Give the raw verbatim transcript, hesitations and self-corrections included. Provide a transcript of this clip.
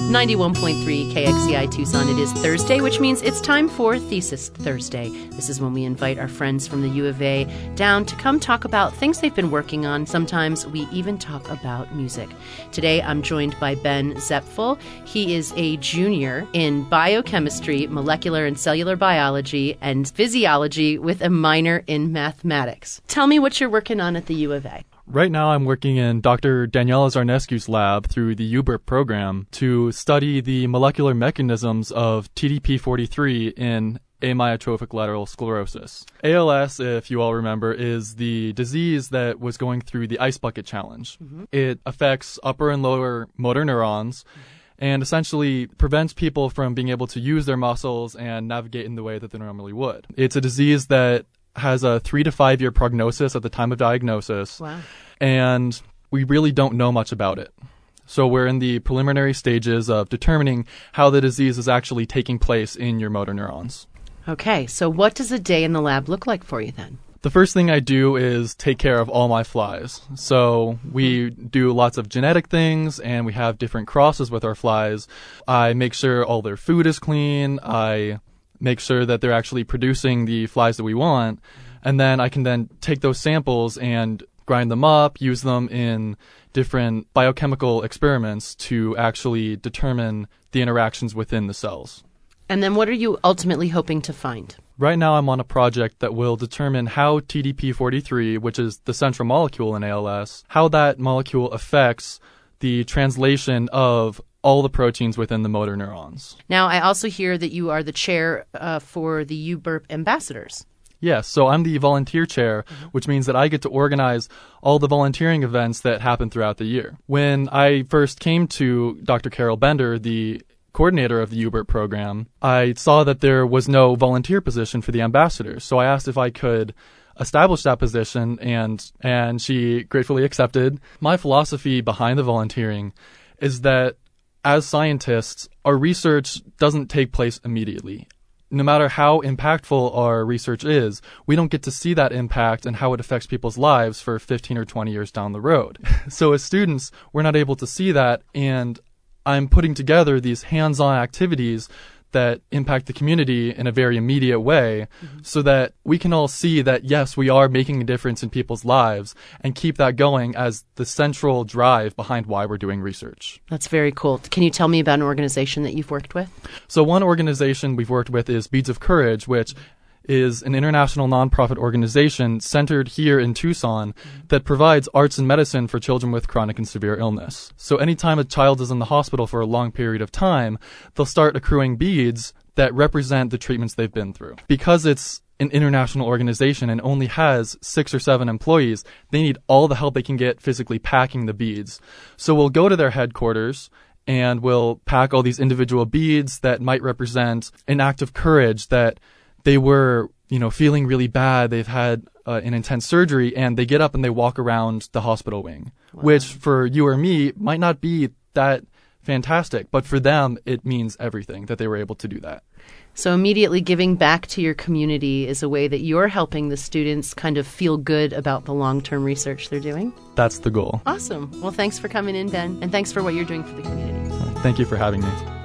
ninety-one point three K X C I Tucson. It is Thursday, which means it's time for Thesis Thursday. This is when we invite our friends from the U of A down to come talk about things they've been working on. Sometimes we even talk about music. Today, I'm joined by Ben Zepfel. He is a junior in biochemistry, molecular and cellular biology, and physiology with a minor in mathematics. Tell me what you're working on at the U of A. Right now, I'm working in Doctor Daniela Zarnescu's lab through the U B R P program to study the molecular mechanisms of T D P forty-three in amyotrophic lateral sclerosis. A L S, if you all remember, is the disease that was going through the Ice Bucket Challenge. Mm-hmm. It affects upper and lower motor neurons and essentially prevents people from being able to use their muscles and navigate in the way that they normally would. It's a disease that has a three to five year prognosis at the time of diagnosis. Wow. And we really don't know much about it. So we're in the preliminary stages of determining how the disease is actually taking place in your motor neurons. Okay, so what does a day in the lab look like for you then? The first thing I do is take care of all my flies. So we do lots of genetic things, and we have different crosses with our flies. I make sure all their food is clean. I make sure that they're actually producing the flies that we want. And then I can then take those samples and grind them up, use them in different biochemical experiments to actually determine the interactions within the cells. And then what are you ultimately hoping to find? Right now I'm on a project that will determine how T D P forty-three, which is the central molecule in A L S, how that molecule affects the translation of all the proteins within the motor neurons. Now, I also hear that you are the chair uh, for the U B R P ambassadors. Yes, so I'm the volunteer chair, mm-hmm. which means that I get to organize all the volunteering events that happen throughout the year. When I first came to Doctor Carol Bender, the coordinator of the U B R P program, I saw that there was no volunteer position for the ambassadors. So I asked if I could establish that position, and and she gratefully accepted. My philosophy behind the volunteering is that as scientists, our research doesn't take place immediately. No matter how impactful our research is, we don't get to see that impact and how it affects people's lives for fifteen or twenty years down the road. So as students, we're not able to see that, and I'm putting together these hands-on activities that impact the community in a very immediate way, mm-hmm. so that we can all see that, yes, we are making a difference in people's lives, and keep that going as the central drive behind why we're doing research. That's very cool. Can you tell me about an organization that you've worked with? So one organization we've worked with is Beads of Courage, which is an international nonprofit organization centered here in Tucson that provides arts and medicine for children with chronic and severe illness. So anytime a child is in the hospital for a long period of time, they'll start accruing beads that represent the treatments they've been through. Because it's an international organization and only has six or seven employees, they need all the help they can get physically packing the beads. So we'll go to their headquarters and we'll pack all these individual beads that might represent an act of courage, that they were, you know, feeling really bad. They've had uh, an intense surgery, and they get up and they walk around the hospital wing, wow. which for you or me might not be that fantastic, but for them, it means everything that they were able to do that. So immediately giving back to your community is a way that you're helping the students kind of feel good about the long-term research they're doing? That's the goal. Awesome. Well, thanks for coming in, Ben, and thanks for what you're doing for the community. Thank you for having me.